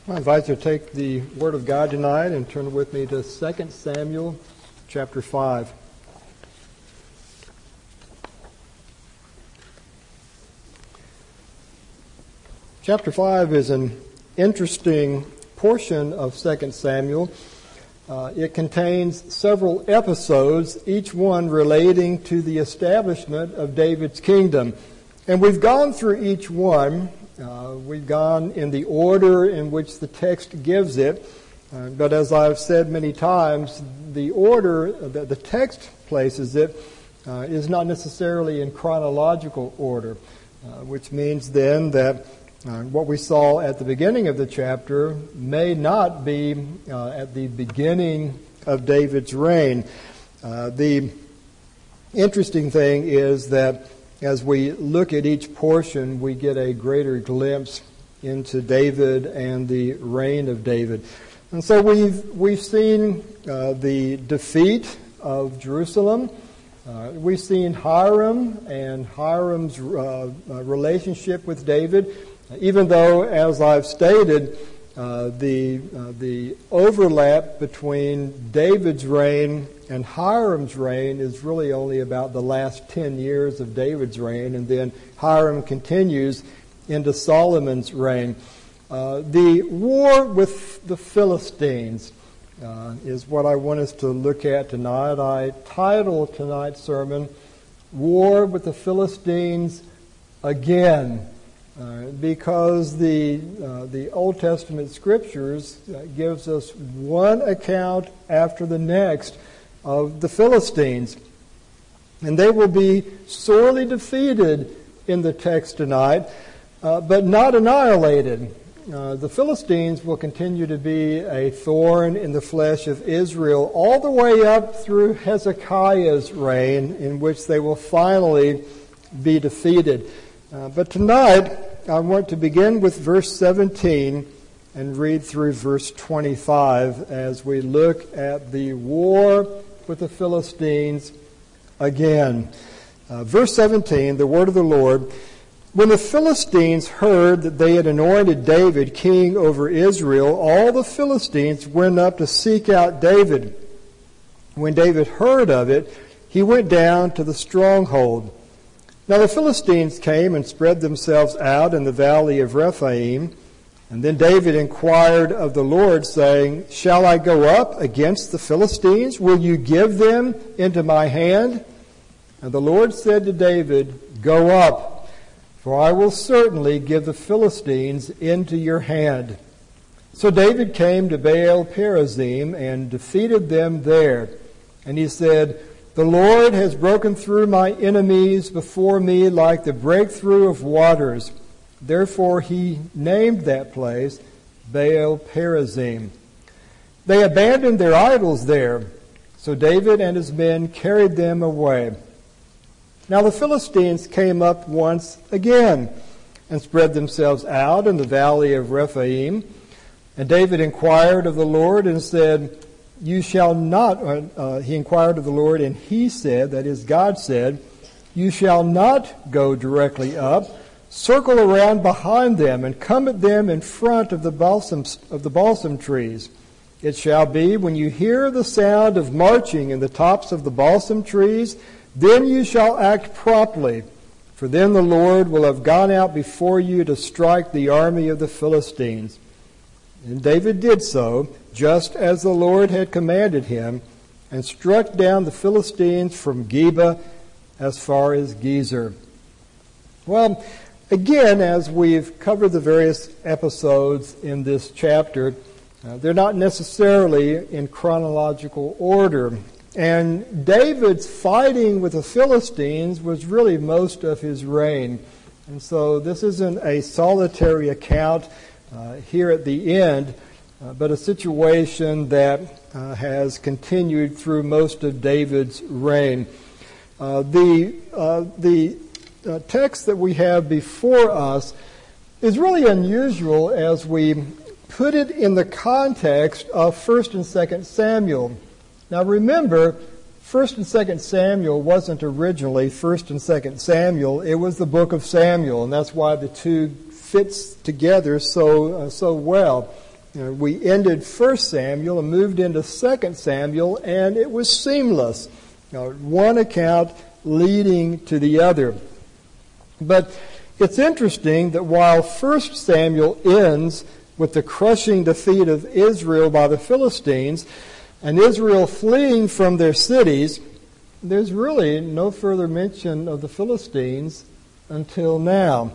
I invite you to take the Word of God tonight and turn with me to 2 Samuel chapter 5. Chapter 5 is an interesting portion of 2 Samuel. It contains several episodes, each one relating to the establishment of David's kingdom. And we've gone through each one. We've gone in the order in which the text gives it. But as I've said many times, the order that the text places it is not necessarily in chronological order, which means then that what we saw at the beginning of the chapter may not be at the beginning of David's reign. The interesting thing is that as we look at each portion, we get a greater glimpse into David and the reign of David. And so we've seen the defeat of Jerusalem. We've seen Hiram and Hiram's relationship with David. Even though, as I've stated, the overlap between David's reign and Hiram's reign is really only about the last 10 years of David's reign, and then Hiram continues into Solomon's reign. The war with the Philistines is what I want us to look at tonight. I titled tonight's sermon, War with the Philistines Again. Because the Old Testament Scriptures gives us one account after the next of the Philistines. And they will be sorely defeated in the text tonight, but not annihilated. The Philistines will continue to be a thorn in the flesh of Israel all the way up through Hezekiah's reign, in which they will finally be defeated. But tonight, I want to begin with verse 17 and read through verse 25 as we look at the war with the Philistines again. Verse 17, the word of the Lord. When the Philistines heard that they had anointed David king over Israel, all the Philistines went up to seek out David. When David heard of it, he went down to the stronghold. Now the Philistines came and spread themselves out in the valley of Rephaim. And then David inquired of the Lord, saying, Shall I go up against the Philistines? Will you give them into my hand? And the Lord said to David, Go up, for I will certainly give the Philistines into your hand. So David came to Baal Perazim and defeated them there. And he said, The Lord has broken through my enemies before me like the breakthrough of waters. Therefore he named that place Baal Perazim. They abandoned their idols there, so David and his men carried them away. Now the Philistines came up once again and spread themselves out in the valley of Rephaim. And David inquired of the Lord and said, You shall not, he inquired of the Lord, and he said, that is, God said, You shall not go directly up. Circle around behind them and come at them in front of the balsam trees. It shall be when you hear the sound of marching in the tops of the balsam trees, then you shall act promptly. For then the Lord will have gone out before you to strike the army of the Philistines. And David did so, just as the Lord had commanded him, and struck down the Philistines from Geba as far as Gezer. Well, again, as we've covered the various episodes in this chapter, they're not necessarily in chronological order. And David's fighting with the Philistines was really most of his reign. And so this isn't a solitary account here at the end, but a situation that has continued through most of David's reign. The text that we have before us is really unusual as we put it in the context of 1 and 2 Samuel. Now remember, 1 and 2 Samuel wasn't originally 1 and 2 Samuel. It was the book of Samuel, and that's why the two fits together so well. We ended 1 Samuel and moved into 2 Samuel, and it was seamless. One account leading to the other. But it's interesting that while 1 Samuel ends with the crushing defeat of Israel by the Philistines and Israel fleeing from their cities, there's really no further mention of the Philistines until now.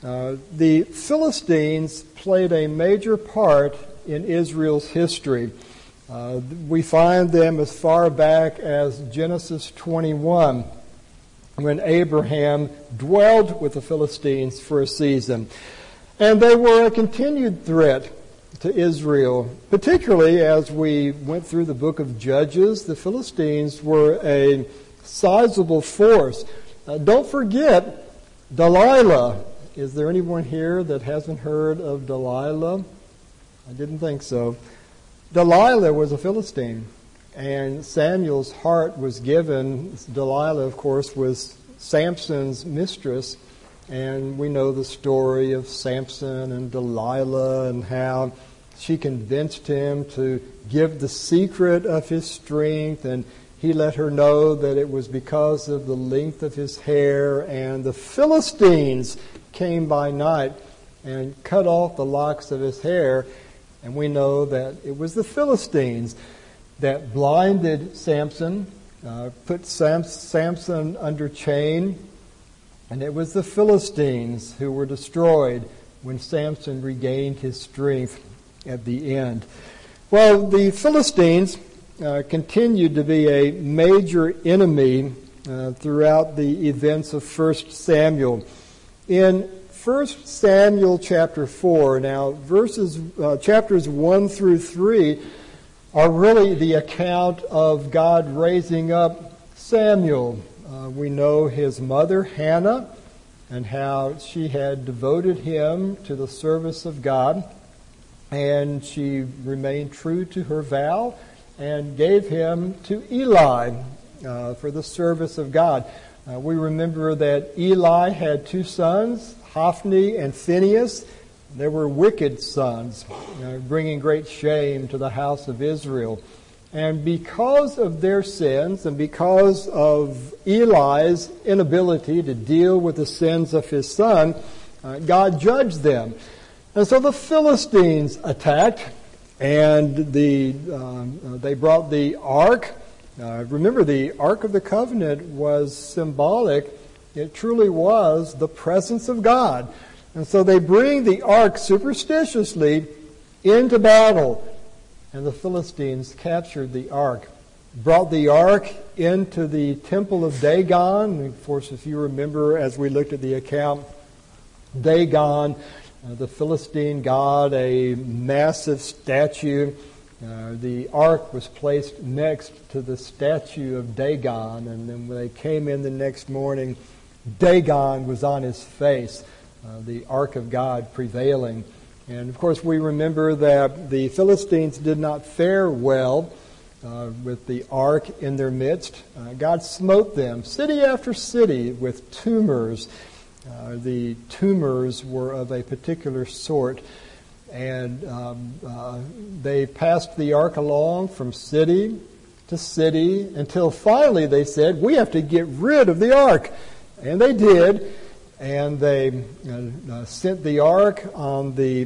The Philistines played a major part in Israel's history. We find them as far back as Genesis 21, when Abraham dwelled with the Philistines for a season. And they were a continued threat to Israel, particularly as we went through the book of Judges. The Philistines were a sizable force. Don't forget Delilah. Is there anyone here that hasn't heard of Delilah? I didn't think so. Delilah was a Philistine, and Samuel's heart was given. Delilah, of course, was Samson's mistress, and we know the story of Samson and Delilah and how she convinced him to give the secret of his strength, and he let her know that it was because of the length of his hair, and the Philistines came by night and cut off the locks of his hair, and we know that it was the Philistines that blinded Samson, put Samson under chain, and it was the Philistines who were destroyed when Samson regained his strength at the end. Well, the Philistines continued to be a major enemy throughout the events of 1 Samuel. In 1 Samuel chapter 4, now chapters 1 through 3 are really the account of God raising up Samuel. We know his mother, Hannah, and how she had devoted him to the service of God, and she remained true to her vow and gave him to Eli for the service of God. We remember that Eli had two sons, Hophni and Phinehas. They were wicked sons, bringing great shame to the house of Israel. And because of their sins and because of Eli's inability to deal with the sins of his son, God judged them. And so the Philistines attacked, and they brought the ark. Remember, the Ark of the Covenant was symbolic. It truly was the presence of God. And so they bring the ark superstitiously into battle. And the Philistines captured the ark, brought the ark into the temple of Dagon. Of course, if you remember, as we looked at the account, Dagon, the Philistine god, a massive statue. The ark was placed next to the statue of Dagon, and then when they came in the next morning, Dagon was on his face, the ark of God prevailing. And of course, we remember that the Philistines did not fare well with the ark in their midst. God smote them, city after city, with tumors. The tumors were of a particular sort. And they passed the ark along from city to city until finally they said, we have to get rid of the ark. And they did. And they sent the ark on the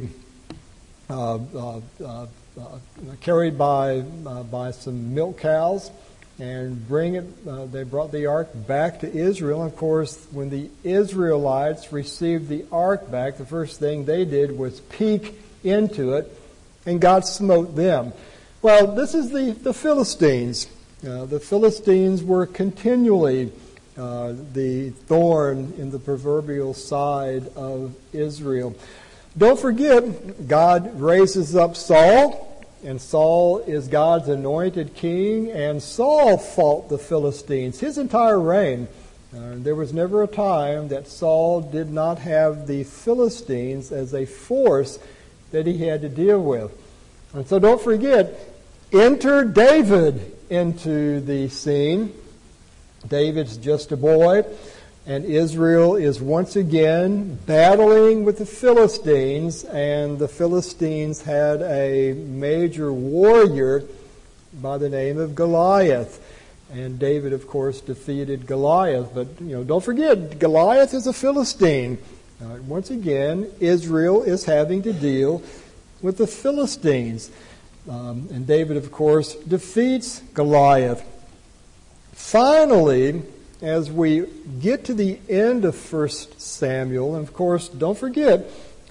carried by some milk cows and they brought the ark back to Israel. And of course, when the Israelites received the ark back, the first thing they did was peek into it, and God smote them. Well, this is the Philistines. The Philistines were continually the thorn in the proverbial side of Israel. Don't forget, God raises up Saul, and Saul is God's anointed king, and Saul fought the Philistines his entire reign. There was never a time that Saul did not have the Philistines as a force that he had to deal with. And so don't forget, enter David into the scene. David's just a boy. and Israel is once again battling with the Philistines, and the Philistines had a major warrior by the name of Goliath. And David, of course, defeated Goliath. But, don't forget, Goliath is a Philistine. Once again, Israel is having to deal with the Philistines. And David, of course, defeats Goliath. Finally, as we get to the end of 1 Samuel, and of course, don't forget,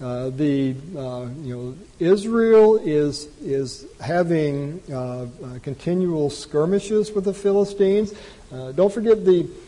Israel is having continual skirmishes with the Philistines. Don't forget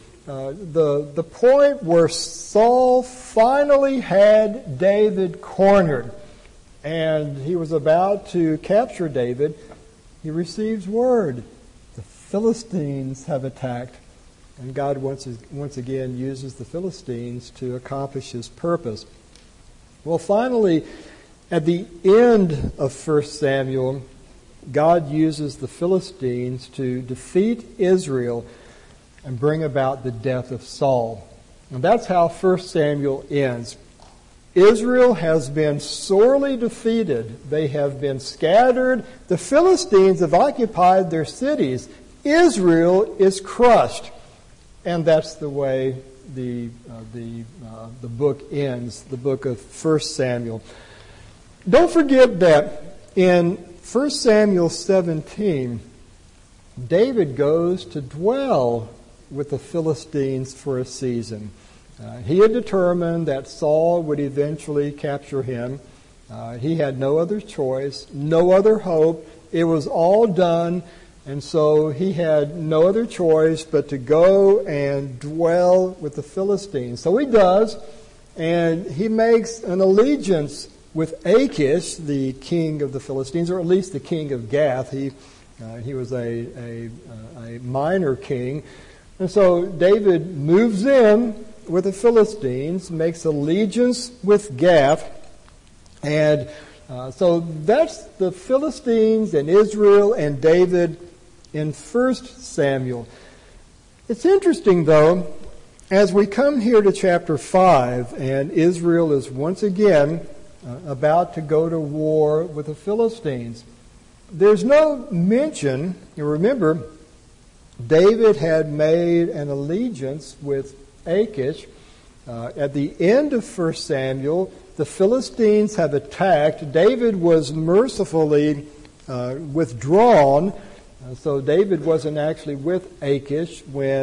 the point where Saul finally had David cornered, and he was about to capture David. He receives word: the Philistines have attacked. And God once again uses the Philistines to accomplish His purpose. Well, finally, at the end of 1 Samuel, God uses the Philistines to defeat Israel and bring about the death of Saul. And that's how 1 Samuel ends. Israel has been sorely defeated. They have been scattered. The Philistines have occupied their cities. Israel is crushed. And that's the way the book ends, the book of 1 Samuel. Don't forget that in 1 Samuel 17, David goes to dwell with the Philistines for a season. He had determined that Saul would eventually capture him. He had no other choice, no other hope. It was all done. And so he had no other choice but to go and dwell with the Philistines. So he does, and he makes an allegiance with Achish, the king of the Philistines, or at least the king of Gath. He was a minor king. And so David moves in with the Philistines, makes allegiance with Gath, and so that's the Philistines and Israel and David in 1 Samuel. It's interesting, though, as we come here to chapter 5, and Israel is once again about to go to war with the Philistines. There's no mention, you remember, David had made an allegiance with Achish. At the end of 1 Samuel, the Philistines have attacked. David was mercifully withdrawn. So David wasn't actually with Achish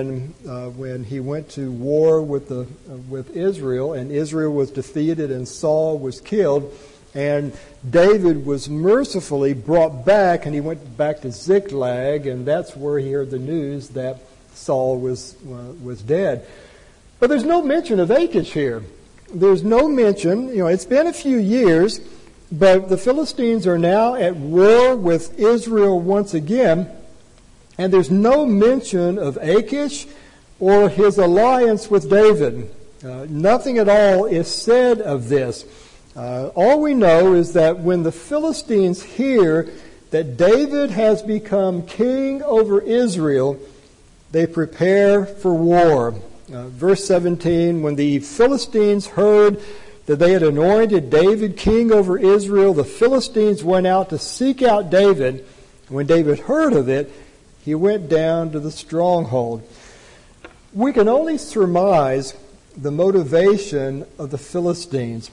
when he went to war with Israel, and Israel was defeated and Saul was killed. And David was mercifully brought back, and he went back to Ziklag, and that's where he heard the news that Saul was dead. But there's no mention of Achish here. There's no mention. It's been a few years, but the Philistines are now at war with Israel once again, and there's no mention of Achish or his alliance with David. Nothing at all is said of this. All we know is that when the Philistines hear that David has become king over Israel, they prepare for war. Verse 17, when the Philistines heard that they had anointed David king over Israel, the Philistines went out to seek out David. When David heard of it, he went down to the stronghold. We can only surmise the motivation of the Philistines.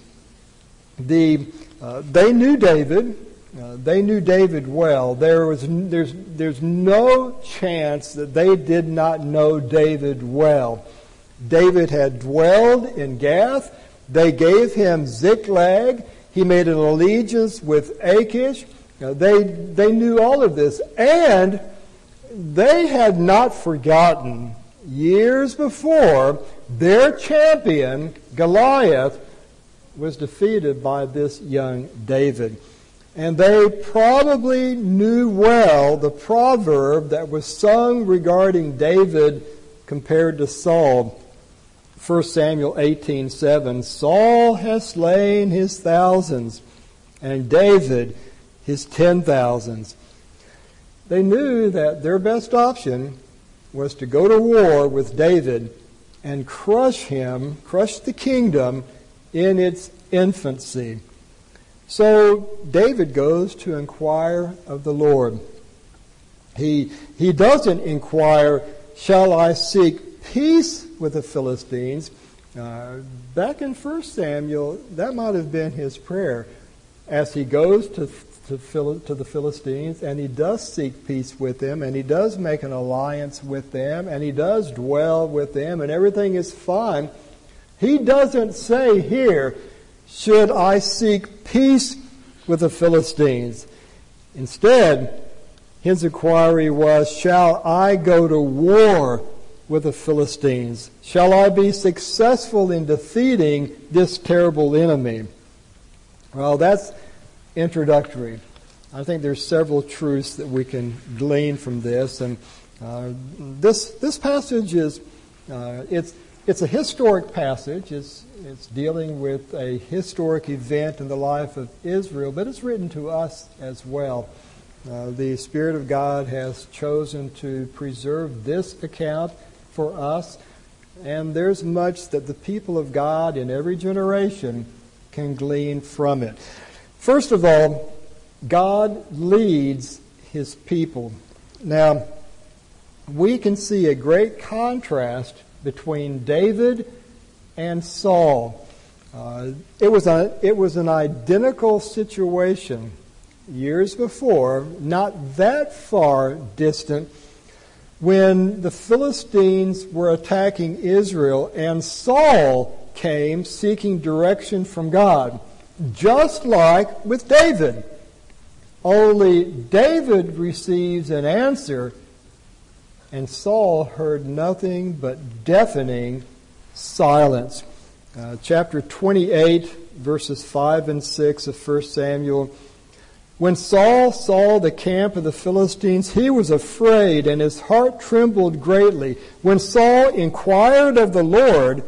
They knew David. They knew David well. There's no chance that they did not know David well. David had dwelled in Gath. They gave him Ziklag. He made an allegiance with Achish. They knew all of this. And they had not forgotten years before their champion, Goliath, was defeated by this young David. And they probably knew well the proverb that was sung regarding David compared to Saul. 1 Samuel 18:7, Saul has slain his thousands, and David his 10,000s. They knew that their best option was to go to war with David and crush the kingdom in its infancy. So David goes to inquire of the Lord. He doesn't inquire, shall I seek peace with the Philistines? Back in 1 Samuel, that might have been his prayer as he goes to the Philistines, and he does seek peace with them, and he does make an alliance with them, and he does dwell with them, and everything is fine. He doesn't say here, should I seek peace with the Philistines? Instead, his inquiry was, shall I go to war with the Philistines? Shall I be successful in defeating this terrible enemy? Well, that's introductory. I think there's several truths that we can glean from this, and this passage is it's a historic passage. It's dealing with a historic event in the life of Israel, but it's written to us as well. The Spirit of God has chosen to preserve this account for us, and there's much that the people of God in every generation can glean from it. First of all, God leads His people. Now, we can see a great contrast between David and Saul. It was an identical situation years before, not that far distant, when the Philistines were attacking Israel and Saul came seeking direction from God, just like with David. Only David receives an answer, and Saul heard nothing but deafening silence. Chapter 28, verses 5 and 6 of 1 Samuel. When Saul saw the camp of the Philistines, he was afraid, and his heart trembled greatly. When Saul inquired of the Lord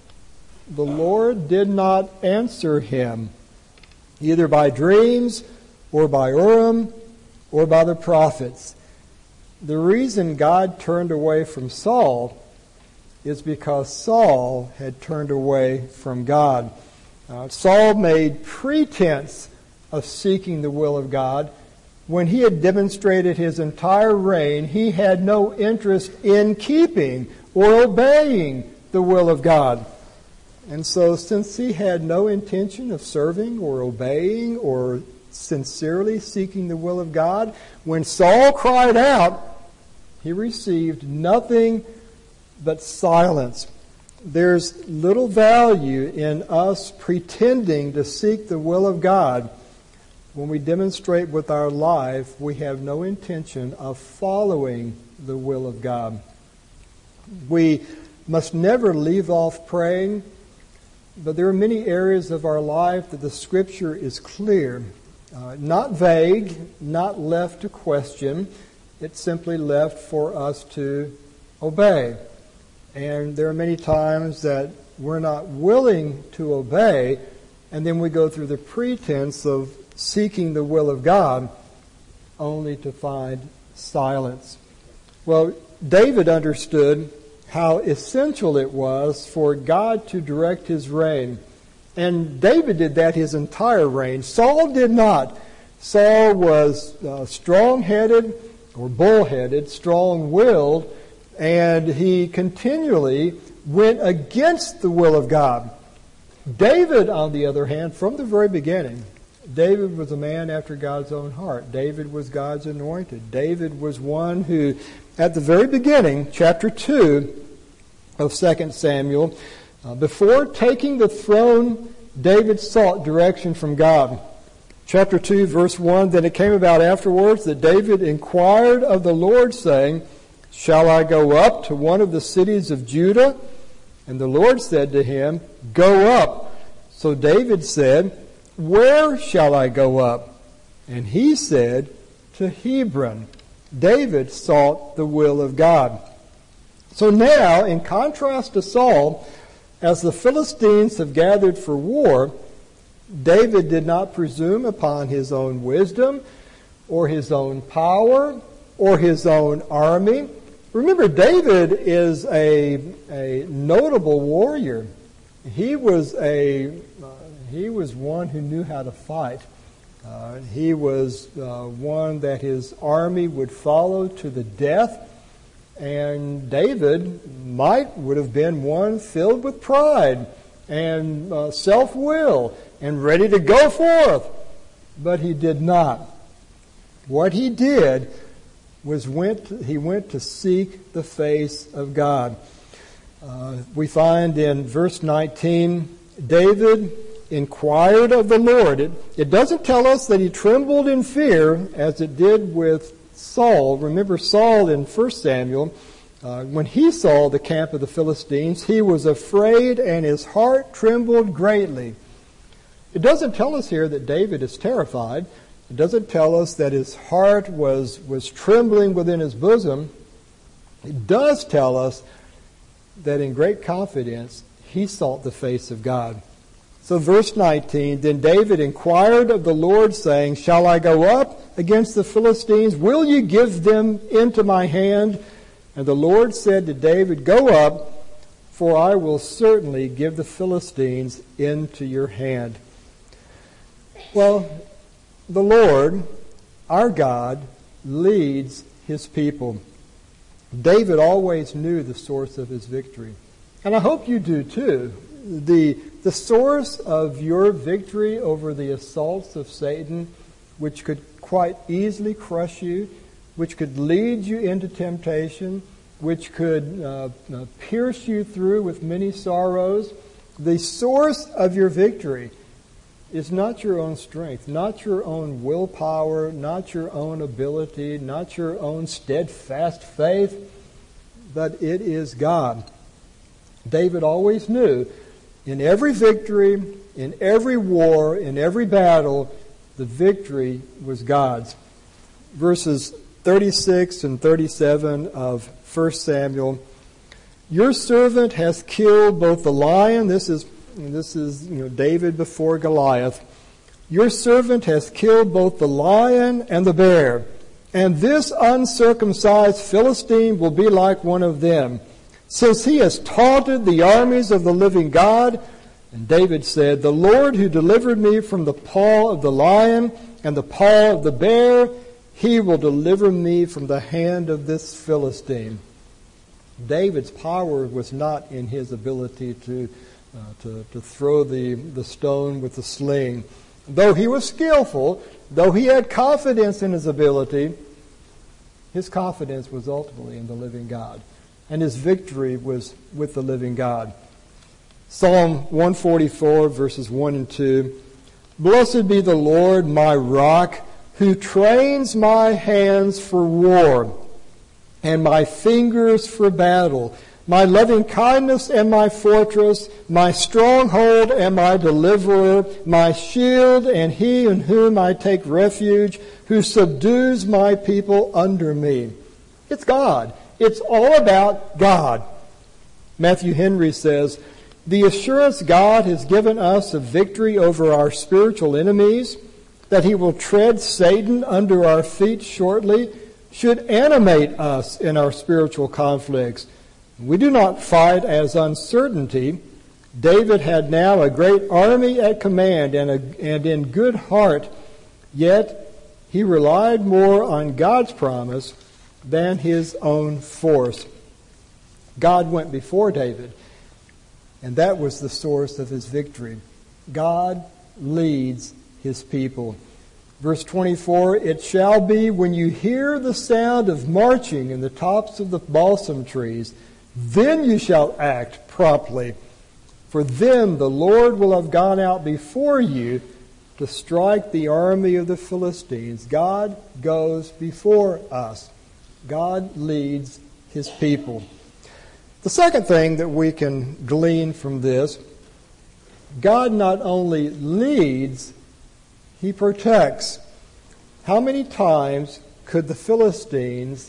did not answer him, either by dreams or by Urim or by the prophets. The reason God turned away from Saul is because Saul had turned away from God. Saul made pretense of seeking the will of God. When he had demonstrated his entire reign, he had no interest in keeping or obeying the will of God. And so, since he had no intention of serving or obeying or sincerely seeking the will of God, when Saul cried out, he received nothing but silence. There's little value in us pretending to seek the will of God when we demonstrate with our life we have no intention of following the will of God. We must never leave off praying, but there are many areas of our life that the Scripture is clear. Not vague, not left to question. It's simply left for us to obey. And there are many times that we're not willing to obey, and then we go through the pretense of seeking the will of God only to find silence. Well, David understood how essential it was for God to direct his reign. And David did that his entire reign. Saul did not. Saul was strong-headed or bull-headed, strong-willed, and he continually went against the will of God. David, on the other hand, from the very beginning, David was a man after God's own heart. David was God's anointed. David was one who, at the very beginning, chapter 2 of 2 Samuel, before taking the throne, David sought direction from God. Chapter 2, verse 1, Then it came about afterwards that David inquired of the Lord, saying, Shall I go up to one of the cities of Judah? And the Lord said to him, Go up. So David said, Where shall I go up? And he said, To Hebron. David sought the will of God. So now, in contrast to Saul, as the Philistines have gathered for war, David did not presume upon his own wisdom or his own power or his own army. Remember, David is a notable warrior. He was one who knew how to fight. He was one that his army would follow to the death. And David would have been one filled with pride and self-will and ready to go forth. But he did not. What he did was he went to seek the face of God. We find in verse 19, David inquired of the Lord. It doesn't tell us that he trembled in fear as it did with Saul. Remember Saul in 1 Samuel, when he saw the camp of the Philistines, he was afraid and his heart trembled greatly. It doesn't tell us here that David is terrified. It doesn't tell us that his heart was trembling within his bosom. It does tell us that in great confidence he sought the face of God. So verse 19, then David inquired of the Lord, saying, shall I go up against the Philistines? Will you give them into my hand? And the Lord said to David, go up, for I will certainly give the Philistines into your hand. Well, the Lord, our God, leads his people. David always knew the source of his victory. And I hope you do too. The source of your victory over the assaults of Satan, which could quite easily crush you, which could lead you into temptation, which could pierce you through with many sorrows, the source of your victory is not your own strength, not your own willpower, not your own ability, not your own steadfast faith, but it is God. David always knew in every victory, in every war, in every battle, the victory was God's. Verses 36 and 37 of 1 Samuel, your servant has killed both the lion, this is David before Goliath. Your servant has killed both the lion and the bear, and this uncircumcised Philistine will be like one of them, since he has taunted the armies of the living God. And David said, the Lord who delivered me from the paw of the lion and the paw of the bear, he will deliver me from the hand of this Philistine. David's power was not in his ability to throw the stone with the sling. Though he was skillful, though he had confidence in his ability, his confidence was ultimately in the living God. And his victory was with the living God. Psalm 144, verses 1 and 2. Blessed be the Lord, my rock, who trains my hands for war and my fingers for battle. My loving kindness and my fortress, my stronghold and my deliverer, my shield and he in whom I take refuge, who subdues my people under me. It's God. It's all about God. Matthew Henry says, the assurance God has given us of victory over our spiritual enemies, that he will tread Satan under our feet shortly, should animate us in our spiritual conflicts. We do not fight as uncertainty. David had now a great army at command and in good heart, yet he relied more on God's promise than his own force. God went before David, and that was the source of his victory. God leads his people. Verse 24, it shall be when you hear the sound of marching in the tops of the balsam trees, then you shall act promptly. For then the Lord will have gone out before you to strike the army of the Philistines. God goes before us. God leads his people. The second thing that we can glean from this, God not only leads, he protects. How many times could the Philistines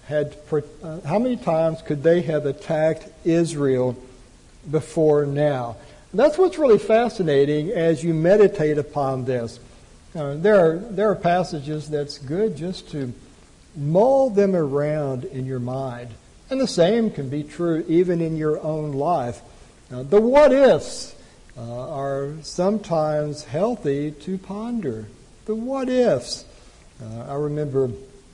how many times could they have attacked Israel before now? And that's what's really fascinating as you meditate upon this. There are passages that's good just to mull them around in your mind. And the same can be true even in your own life. The what-ifs are sometimes healthy to ponder. The what-ifs. I remember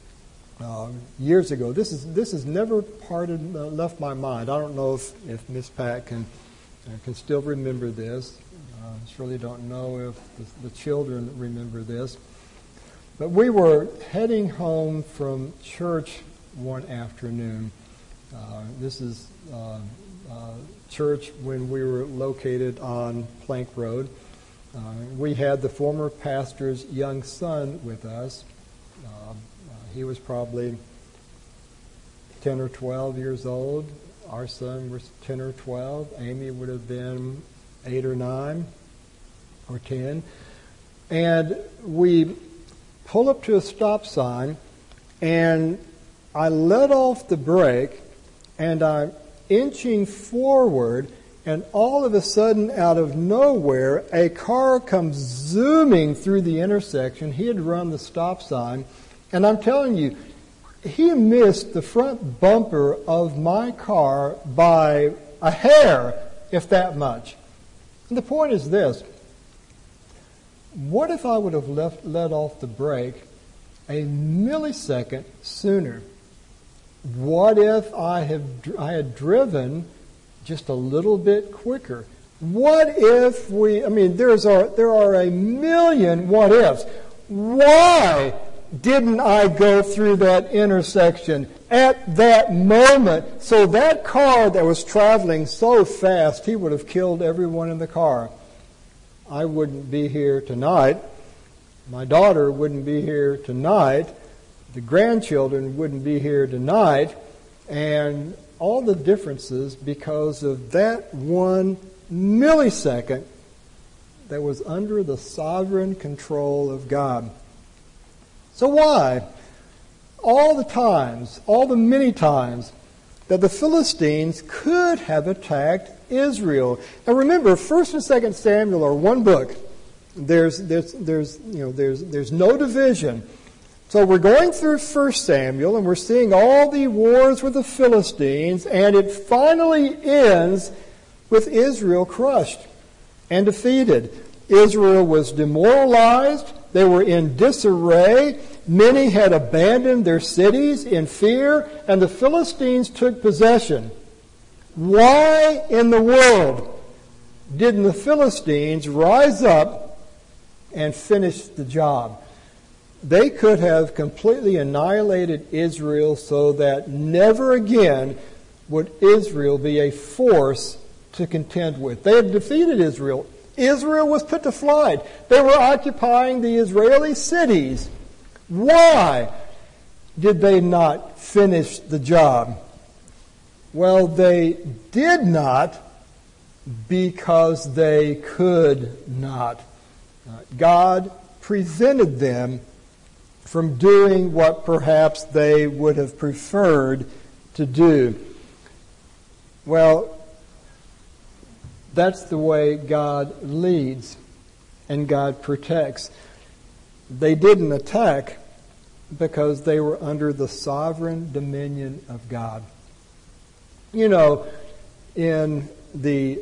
years ago, this has never left my mind. I don't know if Miss Pat can still remember this. I surely don't know if the children remember this. But we were heading home from church one afternoon. This is church when we were located on Plank Road. We had the former pastor's young son with us. He was probably 10 or 12 years old. Our son was 10 or 12. Amy would have been 8 or 9 or 10. And we pull up to a stop sign, and I let off the brake, and I'm inching forward, and all of a sudden, out of nowhere, a car comes zooming through the intersection. He had run the stop sign, and I'm telling you, he missed the front bumper of my car by a hair, if that much. And the point is this. What if I would have let off the brake a millisecond sooner? What if I had driven just a little bit quicker? What if there are a million what ifs. Why didn't I go through that intersection at that moment? So that car that was traveling so fast, he would have killed everyone in the car. I wouldn't be here tonight. My daughter wouldn't be here tonight. The grandchildren wouldn't be here tonight. And all the differences because of that 1 millisecond that was under the sovereign control of God. So why? All the many times that the Philistines could have attacked Israel. Now remember, 1st and 2nd Samuel are one book. There's no division. So we're going through 1 Samuel, and we're seeing all the wars with the Philistines, and it finally ends with Israel crushed and defeated. Israel was demoralized. They were in disarray. Many had abandoned their cities in fear, and the Philistines took possession. Why in the world didn't the Philistines rise up and finish the job? They could have completely annihilated Israel so that never again would Israel be a force to contend with. They had defeated Israel. Israel was put to flight. They were occupying the Israeli cities. Why did they not finish the job? Well, they did not because they could not. God prevented them from doing what perhaps they would have preferred to do. Well, that's the way God leads and God protects. They didn't attack because they were under the sovereign dominion of God. You know, in the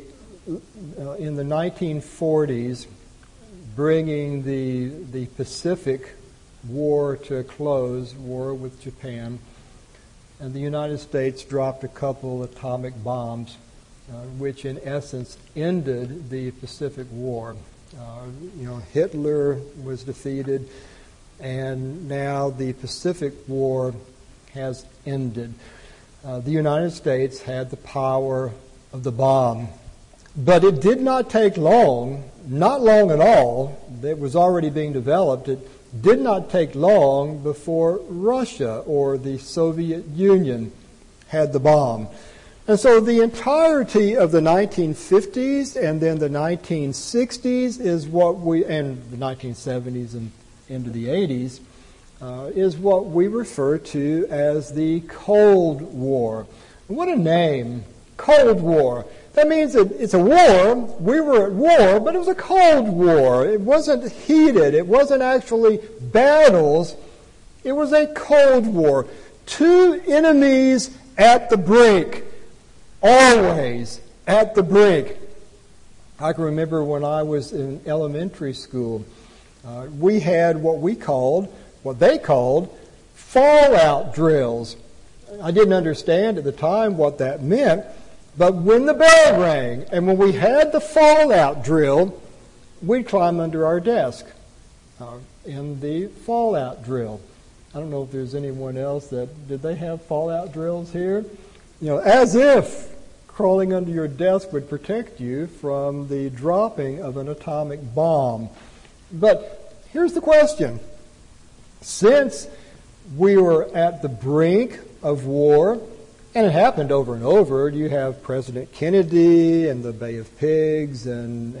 1940s, bringing the Pacific War to a close, war with Japan, and the United States dropped a couple atomic bombs, which in essence ended the Pacific War. Hitler was defeated, and now the Pacific War has ended. The United States had the power of the bomb. But it did not take long, not long at all, it was already being developed. It did not take long before Russia or the Soviet Union had the bomb. And so the entirety of the 1950s and then the 1960s and the 1970s and into the 80s, is what we refer to as the Cold War. What a name, Cold War. That means that it's a war. We were at war, but it was a Cold War. It wasn't heated. It wasn't actually battles. It was a Cold War. Two enemies at the brink. Always at the brink. I can remember when I was in elementary school, we had what they called fallout drills. I didn't understand at the time what that meant, but when the bell rang and when we had the fallout drill, we'd climb under our desk in the fallout drill. I don't know if there's anyone else did they have fallout drills here? As if crawling under your desk would protect you from the dropping of an atomic bomb. But here's the question. Since we were at the brink of war, and it happened over and over, you have President Kennedy and the Bay of Pigs and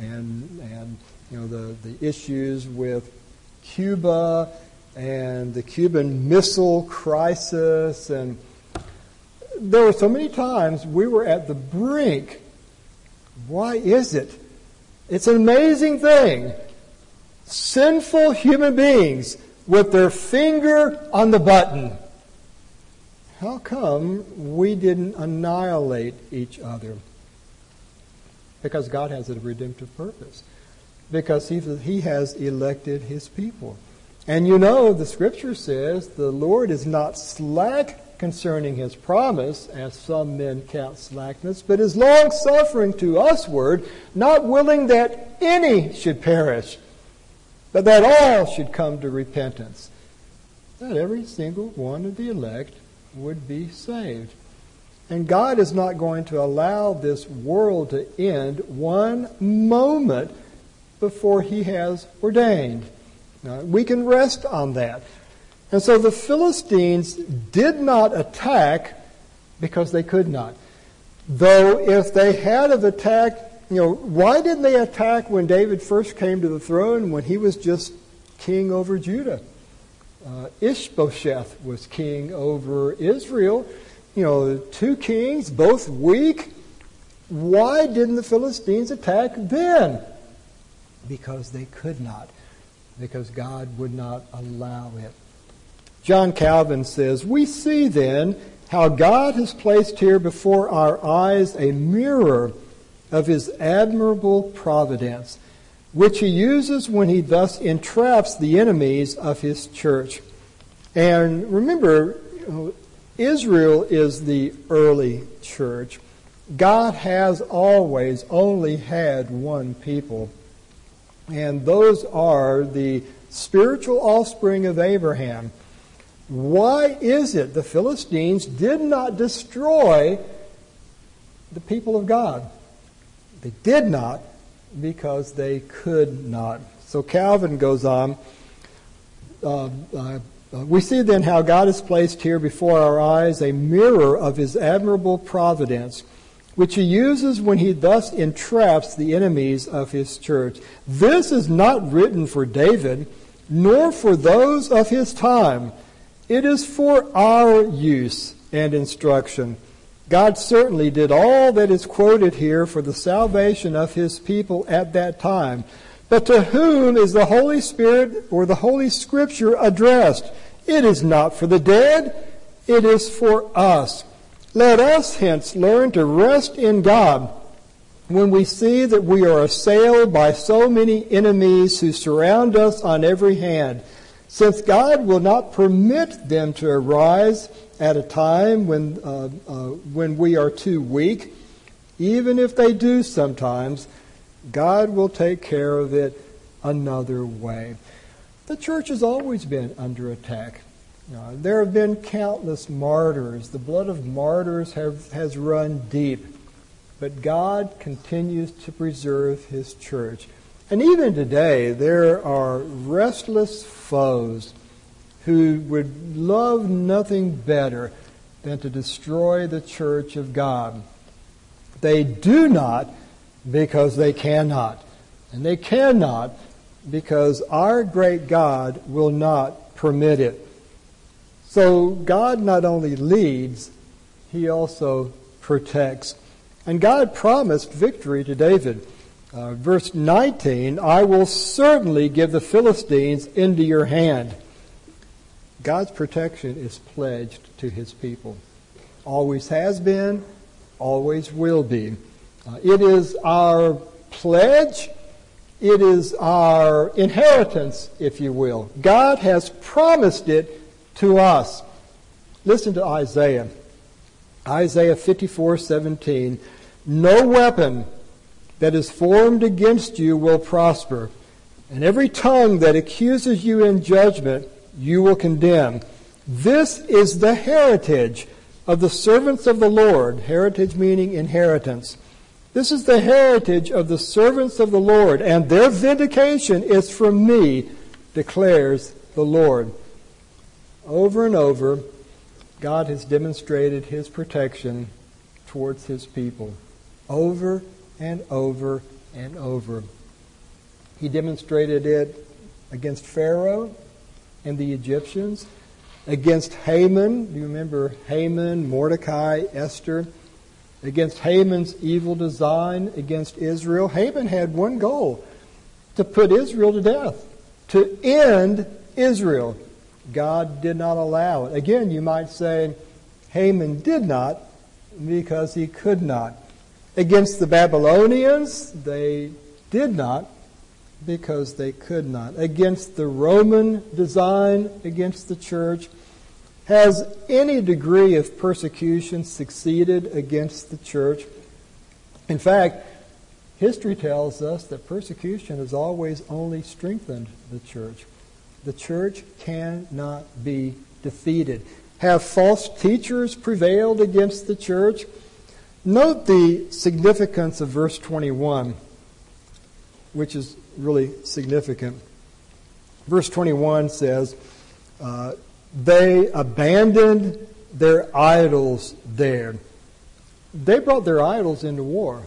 the issues with Cuba and the Cuban Missile Crisis, and there were so many times we were at the brink. Why is it? It's an amazing thing. Sinful human beings with their finger on the button. How come we didn't annihilate each other? Because God has a redemptive purpose. Because He has elected His people. And the Scripture says the Lord is not slack concerning His promise, as some men count slackness, but is long-suffering to usward, not willing that any should perish, but that all should come to repentance, that every single one of the elect would be saved. And God is not going to allow this world to end one moment before He has ordained. Now, we can rest on that. And so the Philistines did not attack because they could not. Though if they had have attacked, why didn't they attack when David first came to the throne when he was just king over Judah? Ishbosheth was king over Israel. 2 kings, both weak. Why didn't the Philistines attack then? Because they could not. Because God would not allow it. John Calvin says, "We see then how God has placed here before our eyes a mirror of His admirable providence, which He uses when He thus entraps the enemies of His church." And remember, Israel is the early church. God has always only had one people. And those are the spiritual offspring of Abraham. Why is it the Philistines did not destroy the people of God? They did not because they could not. So Calvin goes on, we see then how God has placed here before our eyes a mirror of His admirable providence, which He uses when He thus entraps the enemies of His church. This is not written for David, nor for those of his time. It is for our use and instruction. God certainly did all that is quoted here for the salvation of His people at that time. But to whom is the Holy Spirit or the Holy Scripture addressed? It is not for the dead, it is for us. Let us hence learn to rest in God when we see that we are assailed by so many enemies who surround us on every hand, since God will not permit them to arise at a time when we are too weak. Even if they do sometimes, God will take care of it another way. The church has always been under attack. There have been countless martyrs. The blood of martyrs has run deep. But God continues to preserve His church. And even today, there are restless foes who would love nothing better than to destroy the church of God. They do not because they cannot. And they cannot because our great God will not permit it. So God not only leads, He also protects. And God promised victory to David. Verse 19, I will certainly give the Philistines into your hand. God's protection is pledged to His people. always has been, always will be. It is our pledge. It is our inheritance, if you will. God has promised it to us. Listen to Isaiah. Isaiah 54:17. No weapon that is formed against you will prosper, and every tongue that accuses you in judgment you will condemn. This is the heritage of the servants of the Lord. Heritage meaning inheritance. This is the heritage of the servants of the Lord, and their vindication is from me, declares the Lord. Over and over, God has demonstrated His protection towards His people. Over and over and over. He demonstrated it against Pharaoh and the Egyptians, against Haman. Do you remember Haman, Mordecai, Esther? Against Haman's evil design against Israel. Haman had one goal: to put Israel to death, to end Israel. God did not allow it. Again, you might say Haman did not because he could not. Against the Babylonians, they did not because they could not. Against the Roman design against the church, has any degree of persecution succeeded against the church? In fact, history tells us that persecution has always only strengthened the church. The church cannot be defeated. Have false teachers prevailed against the church? Note the significance of verse 21, which is really significant. Verse 21 says, they abandoned their idols there. They brought their idols into war.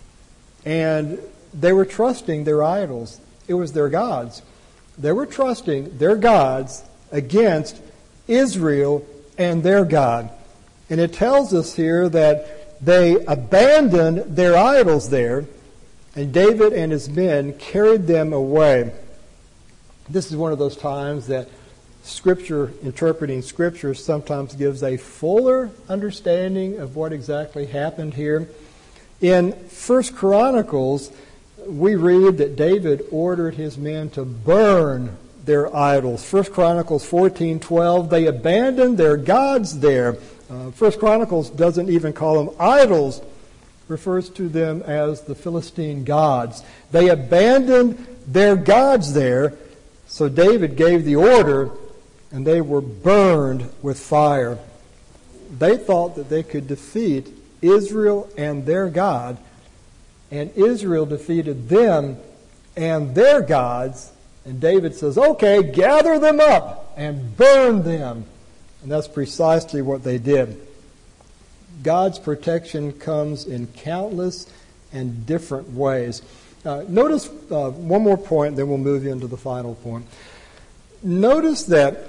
And they were trusting their idols. It was their gods. They were trusting their gods against Israel and their God. And it tells us here that they abandoned their idols there, and David and his men carried them away. This is one of those times that Scripture, interpreting Scripture, sometimes gives a fuller understanding of what exactly happened here. In 1 Chronicles, we read that David ordered his men to burn their idols. 1 Chronicles 14:12, they abandoned their gods there. 1 Chronicles doesn't even call them idols, refers to them as the Philistine gods. They abandoned their gods there, so David gave the order, and they were burned with fire. They thought that they could defeat Israel and their God, and Israel defeated them and their gods, and David says, okay, gather them up and burn them. And that's precisely what they did. God's protection comes in countless and different ways. Notice one more point, then we'll move into the final point. Notice that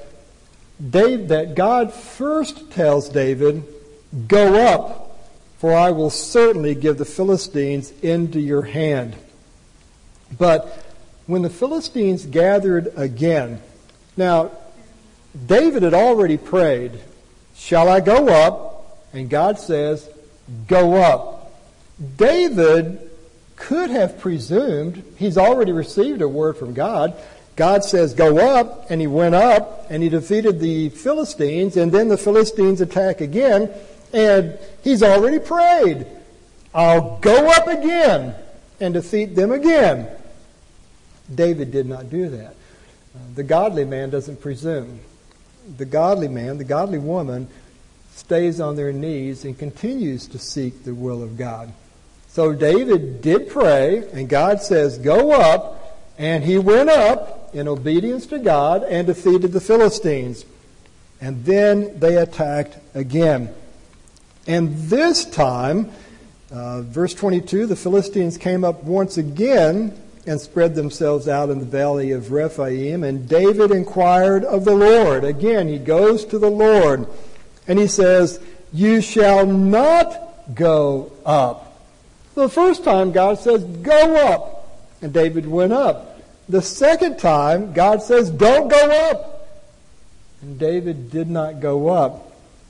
God first tells David, go up, for I will certainly give the Philistines into your hand. But when the Philistines gathered again, now David had already prayed, shall I go up? And God says, go up. David could have presumed, he's already received a word from God. God says, go up, and he went up, and he defeated the Philistines, and then the Philistines attack again, and he's already prayed, I'll go up again and defeat them again. David did not do that. The godly man doesn't presume. The godly man, the godly woman, stays on their knees and continues to seek the will of God. So David did pray, and God says, go up, and he went up in obedience to God and defeated the Philistines. And then they attacked again. And this time, verse 22, the Philistines came up once again and spread themselves out in the valley of Rephaim. And David inquired of the Lord. Again, he goes to the Lord. And he says, you shall not go up. So the first time, God says, go up. And David went up. The second time, God says, don't go up. And David did not go up.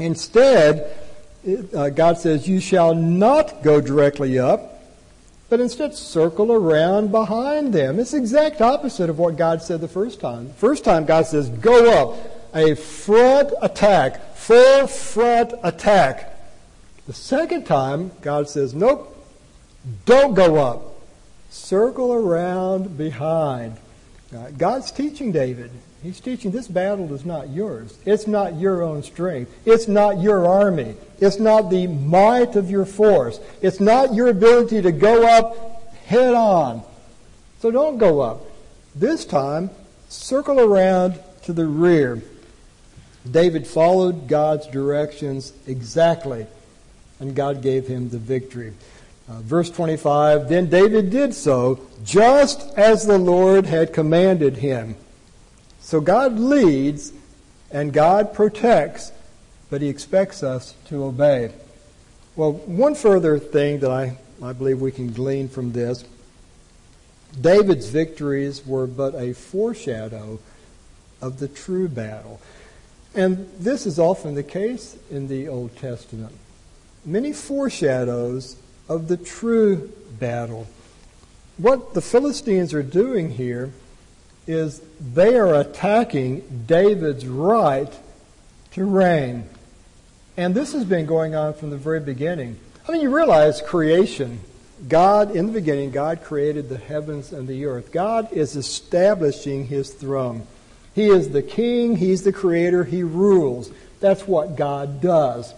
Instead, God says, you shall not go directly up, but instead circle around behind them. It's the exact opposite of what God said the first time. The first time God says, go up, a front attack, full front attack. The second time, God says, nope, don't go up. Circle around behind. God's teaching David. He's teaching this battle is not yours. It's not your own strength. It's not your army. It's not the might of your force. It's not your ability to go up head on. So don't go up. This time, circle around to the rear. David followed God's directions exactly, and God gave him the victory. Verse 25, then David did so, just as the Lord had commanded him. So God leads and God protects, but He expects us to obey. Well, one further thing that I believe we can glean from this, David's victories were but a foreshadow of the true battle. And this is often the case in the Old Testament. Many foreshadows of the true battle. What the Philistines are doing here is they are attacking David's right to reign. And this has been going on from the very beginning. I mean, you realize creation. God, in the beginning, God created the heavens and the earth. God is establishing His throne. He is the king. He's the creator. He rules. That's what God does.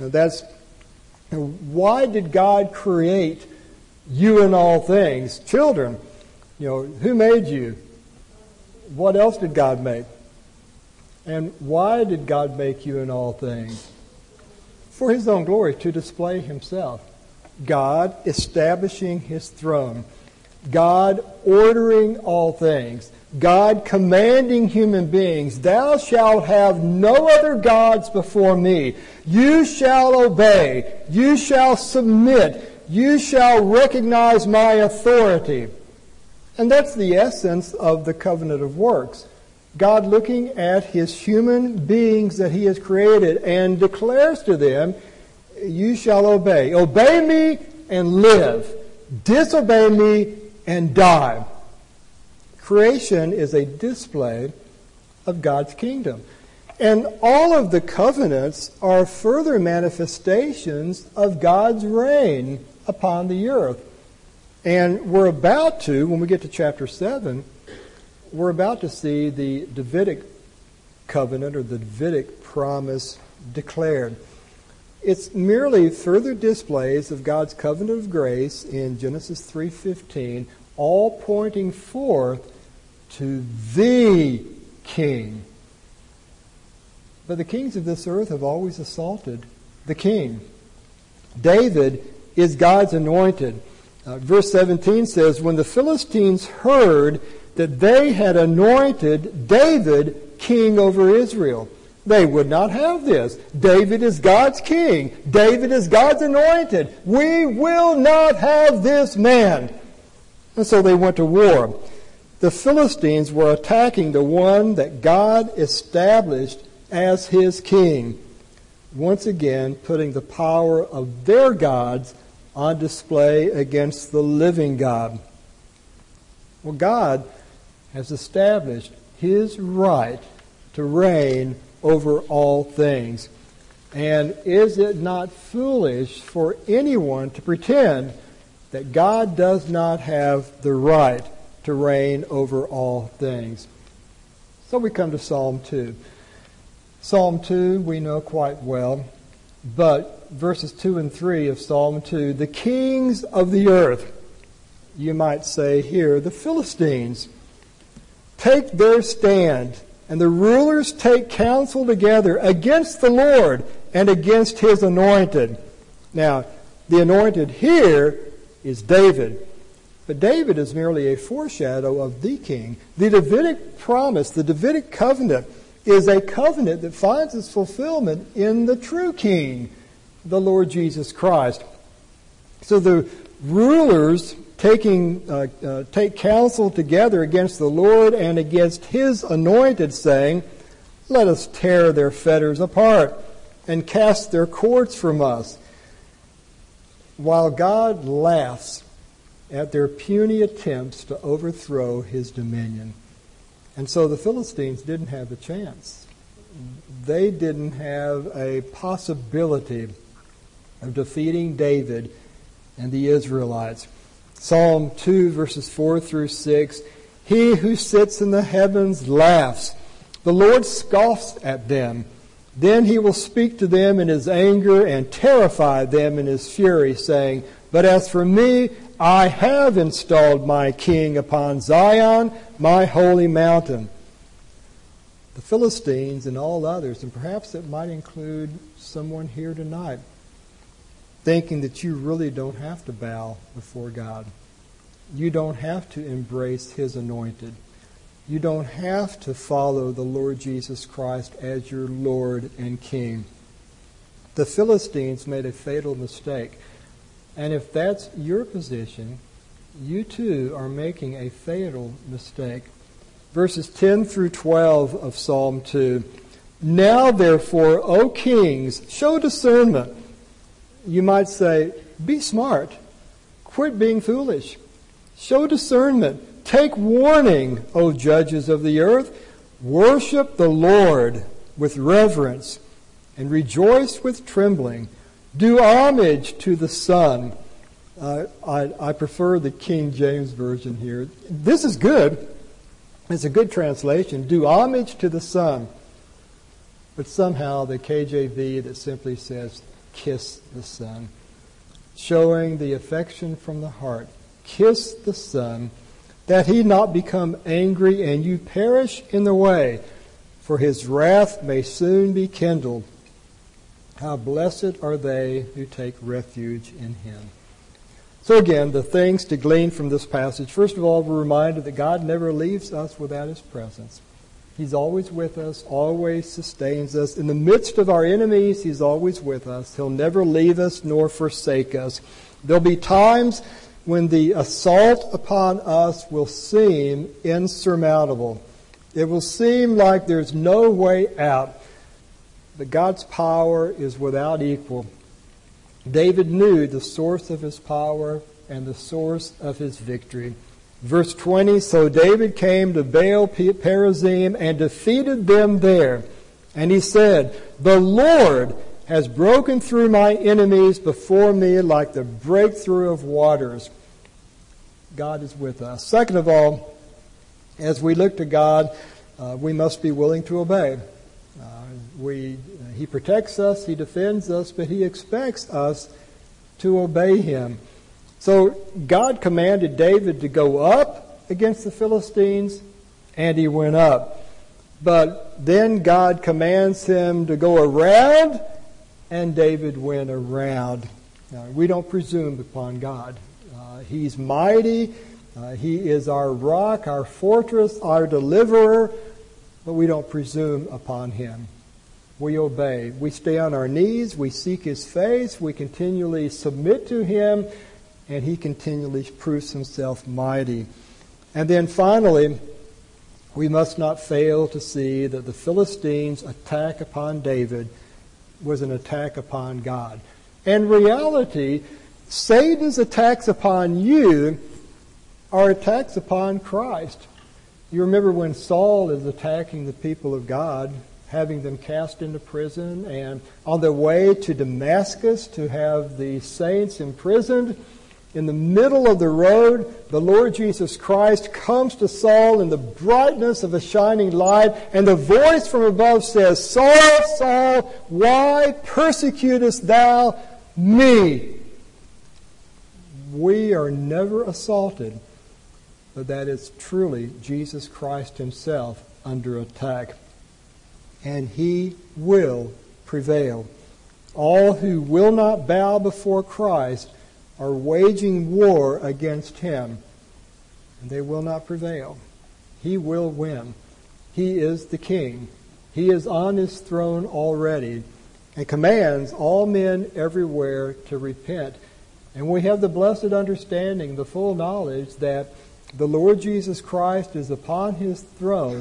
Why did God create you in all things? Children, who made you? What else did God make? And why did God make you in all things? For His own glory, to display Himself. God establishing His throne. God ordering all things. God commanding human beings, thou shalt have no other gods before me. You shall obey. You shall submit. You shall recognize my authority. And that's the essence of the covenant of works. God looking at His human beings that He has created and declares to them, you shall obey. Obey me and live. Disobey me and die. Creation is a display of God's kingdom. And all of the covenants are further manifestations of God's reign upon the earth. And we're about to, when we get to chapter 7, we're about to see the Davidic covenant or the Davidic promise declared. It's merely further displays of God's covenant of grace in Genesis 3:15, all pointing forth to the King. But the kings of this earth have always assaulted the King. David is God's anointed. Verse 17 says, when the Philistines heard that they had anointed David king over Israel, they would not have this. David is God's king. David is God's anointed. We will not have this man. And so they went to war. The Philistines were attacking the one that God established as His king, once again putting the power of their gods on display against the living God. Well, God has established His right to reign over all things. And is it not foolish for anyone to pretend that God does not have the right to reign over all things? So we come to Psalm 2. Psalm 2 we know quite well, but verses 2 and 3 of Psalm 2, the kings of the earth, you might say here, the Philistines, take their stand, and the rulers take counsel together against the Lord and against His anointed. Now, the anointed here is David. But David is merely a foreshadow of the king. The Davidic promise, the Davidic covenant, is a covenant that finds its fulfillment in the true king, the Lord Jesus Christ. So the rulers take counsel together against the Lord and against His anointed, saying, let us tear their fetters apart. and cast their cords from us. While God laughs at their puny attempts to overthrow his dominion. And so the Philistines didn't have a chance. They didn't have a possibility of defeating David and the Israelites. Psalm 2, verses 4 through 6, "He who sits in the heavens laughs. The Lord scoffs at them. Then he will speak to them in his anger and terrify them in his fury, saying, 'But as for me, I have installed my king upon Zion, my holy mountain.'" The Philistines and all others, and perhaps it might include someone here tonight, thinking that you really don't have to bow before God. You don't have to embrace his anointed. You don't have to follow the Lord Jesus Christ as your Lord and King. The Philistines made a fatal mistake. And if that's your position, you too are making a fatal mistake. Verses 10 through 12 of Psalm 2. "Now therefore, O kings, show discernment." You might say, be smart. Quit being foolish. Show discernment. Take warning, O judges of the earth. Worship the Lord with reverence and rejoice with trembling. Do homage to the Son. I prefer the King James Version here. This is good. It's a good translation. Do homage to the Son. But somehow the KJV that simply says, kiss the Son. Showing the affection from the heart. Kiss the Son, that he not become angry and you perish in the way, for his wrath may soon be kindled. How blessed are they who take refuge in him. So again, the things to glean from this passage. First of all, we're reminded that God never leaves us without his presence. He's always with us, always sustains us. In the midst of our enemies, he's always with us. He'll never leave us nor forsake us. There'll be times when the assault upon us will seem insurmountable. It will seem like there's no way out. But God's power is without equal. David knew the source of his power and the source of his victory. Verse 20, "So David came to Baal Perazim and defeated them there. And he said, 'The Lord has broken through my enemies before me like the breakthrough of waters.'" God is with us. Second of all, as we look to God, we must be willing to obey. He protects us, he defends us, but he expects us to obey him. So God commanded David to go up against the Philistines, and he went up. But then God commands him to go around, and David went around. Now, we don't presume upon God. He's mighty. He is our rock, our fortress, our deliverer, but we don't presume upon him. We obey. We stay on our knees. We seek his face. We continually submit to him, and he continually proves himself mighty. And then finally, we must not fail to see that the Philistines' attack upon David was an attack upon God. In reality, Satan's attacks upon you are attacks upon Christ. You remember when Saul is attacking the people of God, having them cast into prison, and on their way to Damascus to have the saints imprisoned. In the middle of the road, the Lord Jesus Christ comes to Saul in the brightness of a shining light, and the voice from above says, "Saul, Saul, why persecutest thou me?" We are never assaulted, but that is truly Jesus Christ himself under attack. And he will prevail. All who will not bow before Christ are waging war against him, and they will not prevail. He will win. He is the king. He is on his throne already and commands all men everywhere to repent. And we have the blessed understanding, the full knowledge that the Lord Jesus Christ is upon his throne,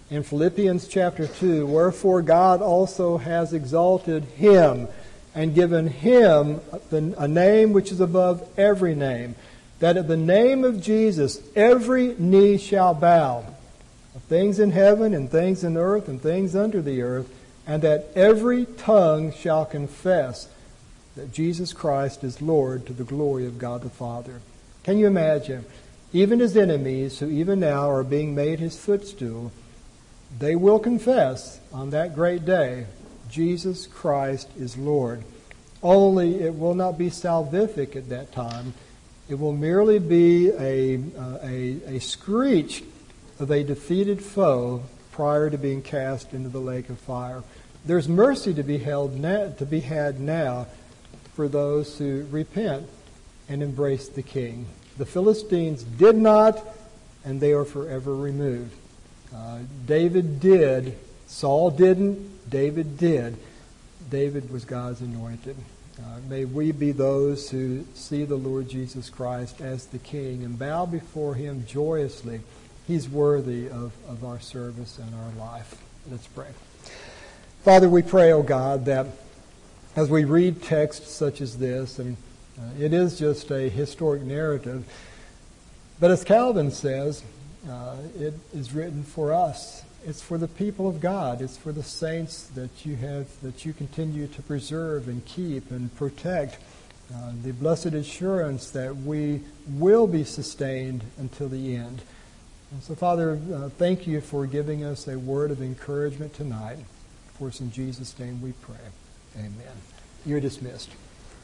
In Philippians chapter 2, wherefore God also has exalted him and given him a name which is above every name, that at the name of Jesus every knee shall bow, of things in heaven and things in earth and things under the earth, and that every tongue shall confess that Jesus Christ is Lord, to the glory of God the Father. Can you imagine? Even his enemies, who even now are being made his footstool, they will confess on that great day, Jesus Christ is Lord. Only it will not be salvific at that time. It will merely be a screech of a defeated foe prior to being cast into the lake of fire. There's mercy to be had now for those who repent and embrace the King. The Philistines did not, and they are forever removed. David did. Saul didn't. David did. David was God's anointed. May we be those who see the Lord Jesus Christ as the King and bow before him joyously. He's worthy of our service and our life. Let's pray. Father, we pray, O God, that as we read texts such as this, and it is just a historic narrative, but as Calvin says, it is written for us. It's for the people of God. It's for the saints that you continue to preserve and keep and protect. The blessed assurance that we will be sustained until the end. And so, Father, thank you for giving us a word of encouragement tonight. For us in Jesus' name we pray. Amen. You're dismissed.